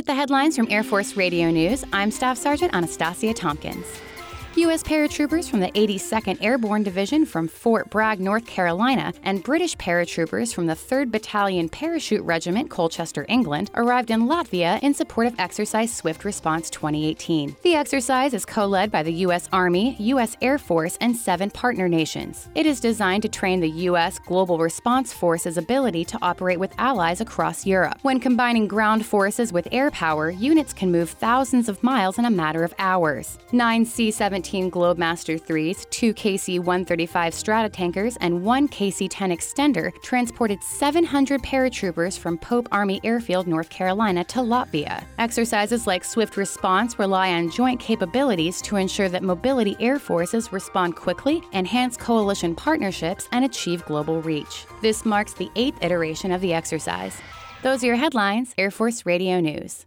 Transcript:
With the headlines from Air Force Radio News, I'm Staff Sergeant Anastasia Tompkins. U.S. paratroopers from the 82nd Airborne Division from Fort Bragg, North Carolina, and British paratroopers from the 3rd Battalion Parachute Regiment, Colchester, England, arrived in Latvia in support of Exercise Swift Response 2018. The exercise is co-led by the U.S. Army, U.S. Air Force, and 7 partner nations. It is designed to train the U.S. Global Response Force's ability to operate with allies across Europe. When combining ground forces with air power, units can move thousands of miles in a matter of hours. 9 C-17 Globemaster IIIs, 2 KC-135 Stratotankers, and 1 KC-10 Extender transported 700 paratroopers from Pope Army Airfield, North Carolina to Latvia. Exercises like Swift Response rely on joint capabilities to ensure that mobility air forces respond quickly, enhance coalition partnerships, and achieve global reach. This marks the 8th iteration of the exercise. Those are your headlines, Air Force Radio News.